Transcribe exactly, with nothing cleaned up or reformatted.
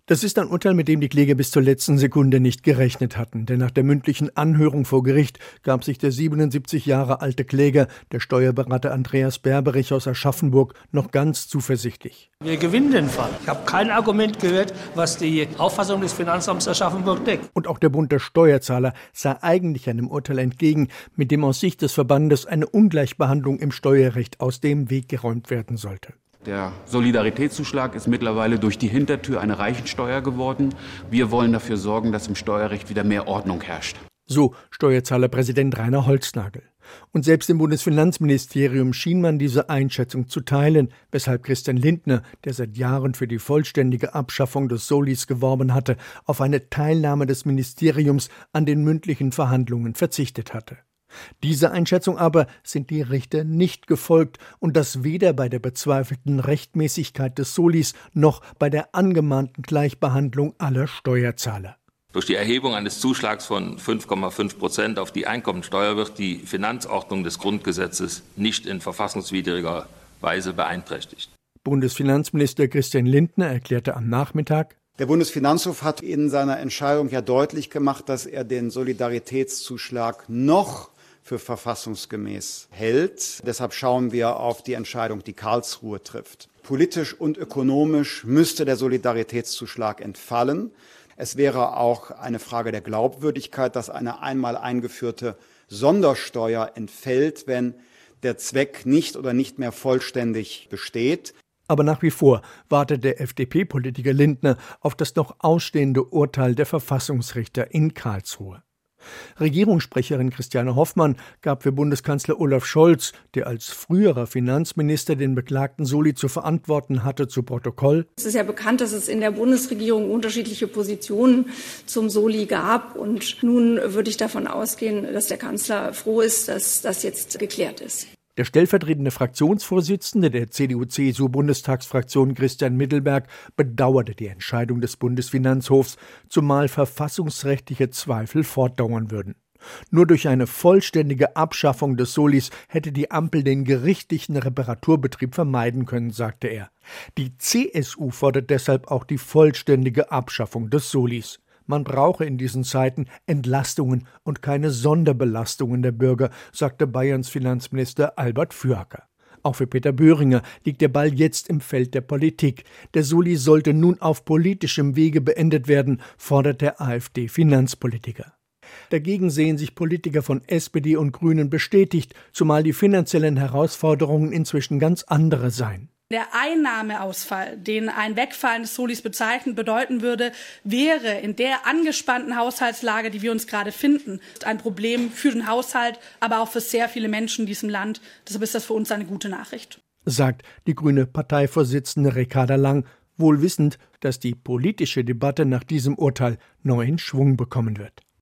Das ist ein Urteil, mit dem die Kläger bis zur letzten Sekunde nicht gerechnet hatten. Denn nach der mündlichen Anhörung vor Gericht gab sich der siebenundsiebzig Jahre alte Kläger, der Steuerberater Andreas Berberich aus Aschaffenburg, noch ganz zuversichtlich. Wir gewinnen den Fall. Ich habe kein Argument gehört, was die Auffassung des Finanzamts Aschaffenburg deckt. Und auch der Bund der Steuerzahler sah eigentlich einem Urteil entgegen, mit dem aus Sicht des Verbandes eine Ungleichbehandlung im Steuerrecht aus dem Weg geräumt werden sollte. Der Solidaritätszuschlag ist mittlerweile durch die Hintertür eine Reichensteuer geworden. Wir wollen dafür sorgen, dass im Steuerrecht wieder mehr Ordnung herrscht. So Steuerzahlerpräsident Rainer Holznagel. Und selbst im Bundesfinanzministerium schien man diese Einschätzung zu teilen, weshalb Christian Lindner, der seit Jahren für die vollständige Abschaffung des Solis geworben hatte, auf eine Teilnahme des Ministeriums an den mündlichen Verhandlungen verzichtet hatte. Dieser Einschätzung aber sind die Richter nicht gefolgt und das weder bei der bezweifelten Rechtmäßigkeit des Solis noch bei der angemahnten Gleichbehandlung aller Steuerzahler. Durch die Erhebung eines Zuschlags von fünf Komma fünf Prozent auf die Einkommensteuer wird die Finanzordnung des Grundgesetzes nicht in verfassungswidriger Weise beeinträchtigt. Bundesfinanzminister Christian Lindner erklärte am Nachmittag: Der Bundesfinanzhof hat in seiner Entscheidung ja deutlich gemacht, dass er den Solidaritätszuschlag noch für verfassungsgemäß hält. Deshalb schauen wir auf die Entscheidung, die Karlsruhe trifft. Politisch und ökonomisch müsste der Solidaritätszuschlag entfallen. Es wäre auch eine Frage der Glaubwürdigkeit, dass eine einmal eingeführte Sondersteuer entfällt, wenn der Zweck nicht oder nicht mehr vollständig besteht. Aber nach wie vor wartet der F D P-Politiker Lindner auf das noch ausstehende Urteil der Verfassungsrichter in Karlsruhe. Regierungssprecherin Christiane Hoffmann gab für Bundeskanzler Olaf Scholz, der als früherer Finanzminister den beklagten Soli zu verantworten hatte, zu Protokoll: Es ist ja bekannt, dass es in der Bundesregierung unterschiedliche Positionen zum Soli gab. Und nun würde ich davon ausgehen, dass der Kanzler froh ist, dass das jetzt geklärt ist. Der stellvertretende Fraktionsvorsitzende der C D U C S U-Bundestagsfraktion Christian Mittelberg bedauerte die Entscheidung des Bundesfinanzhofs, zumal verfassungsrechtliche Zweifel fortdauern würden. Nur durch eine vollständige Abschaffung des Solis hätte die Ampel den gerichtlichen Reparaturbetrieb vermeiden können, sagte er. Die C S U fordert deshalb auch die vollständige Abschaffung des Solis. Man brauche in diesen Zeiten Entlastungen und keine Sonderbelastungen der Bürger, sagte Bayerns Finanzminister Albert Füracker. Auch für Peter Böhringer liegt der Ball jetzt im Feld der Politik. Der Soli sollte nun auf politischem Wege beendet werden, fordert der AfD-Finanzpolitiker. Dagegen sehen sich Politiker von S P D und Grünen bestätigt, zumal die finanziellen Herausforderungen inzwischen ganz andere seien. Der Einnahmeausfall, den ein Wegfallen des Solis bezeichnet bedeuten würde, wäre in der angespannten Haushaltslage, die wir uns gerade finden, ein Problem für den Haushalt, aber auch für sehr viele Menschen in diesem Land. Deshalb ist das für uns eine gute Nachricht, sagt die grüne Parteivorsitzende Ricarda Lang, wohl wissend, dass die politische Debatte nach diesem Urteil neuen Schwung bekommen wird.